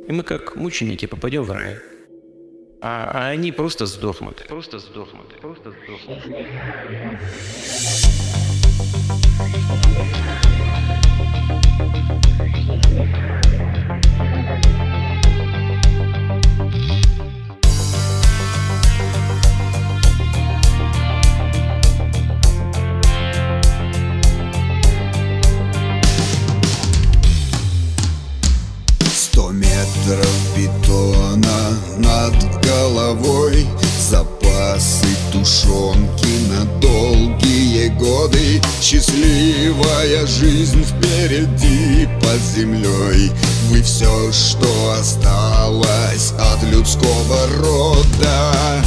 И мы, как мученики, попадем в рай. А они просто сдохнут. Сто метров бетона над головой, запасы тушенки на долгие годы, счастливая жизнь впереди под землей. Вы все, что осталось от людского рода.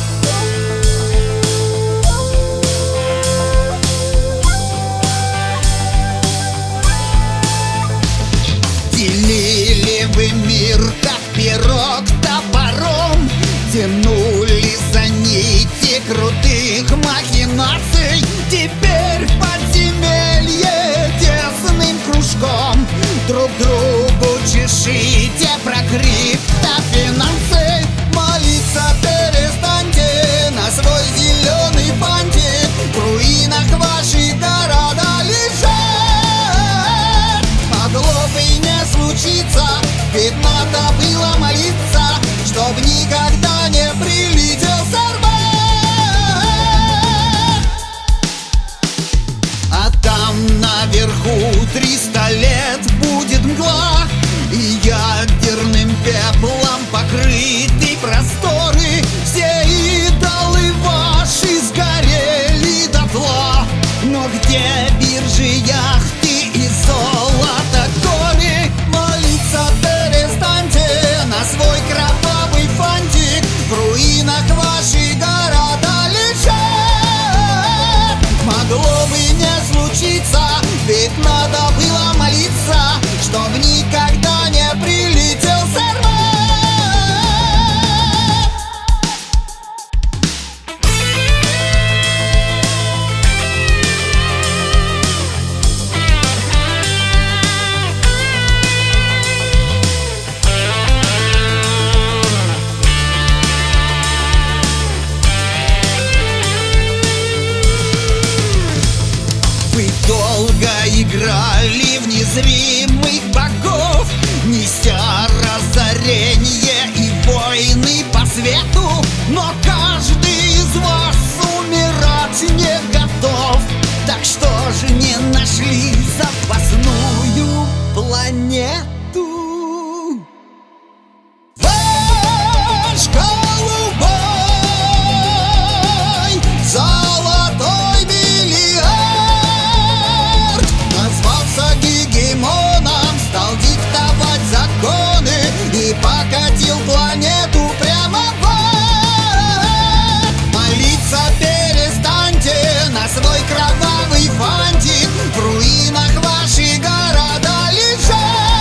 Делили вы мир, как пирог топором, тянули за нити крутых махинаций. Теперь в подземелье тесным кружком друг другу чешите про криптофинансы. Молиться перестаньте на свой зеленый фантик, в руинах ваши города лежат. Могло бы не случиться, ведь надо было молиться, чтоб никогда не прилетел Сармат. А там наверху 300 лет будет мгла, и ядерным пеплом покрыты просторы. Все идолы ваши сгорели дотла, но где биржи, яхты и золото горы? Молиться перестаньте на свой кровавый фантик, в руинах ваши города лежат. Могло бы не случиться, ведь надо было молиться, чтоб никогда не прилетел Сармат. Вы долго играли в незримых богов, неся разорение и войны по свету, но каждый из вас умирать не готов. Так что же не нашли запасную планету? Ваш голубой золотой миллиард назвался гегемоном, стал диктовать законы и покатил планету прямо в ад. Молиться перестаньте на свой кровавый фантик, в руинах ваши города лежат.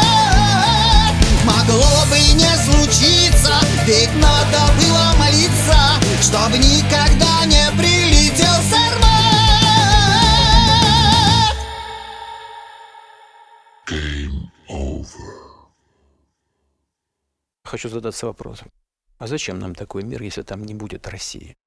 Могло бы не случиться, ведь надо было молиться, чтоб никогда не прилетел Сармат. Game over. Хочу задаться вопросом. А зачем нам такой мир, если там не будет России?